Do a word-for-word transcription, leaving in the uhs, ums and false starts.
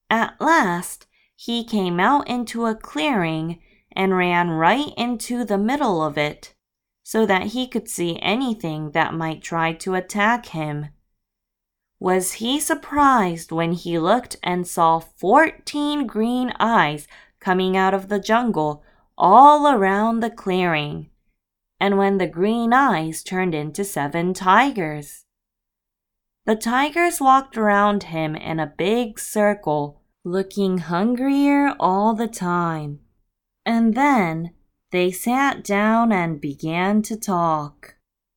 At last, he came out into a clearing and ran right into the middle of it, so that he could see anything that might try to attack him. Was he surprised when he looked and saw fourteen green eyes coming out of the jungle all around the clearing, and when the green eyes turned into seven tigers. The tigers walked around him in a big circle, looking hungrier all the time. And then they sat down and began to talk.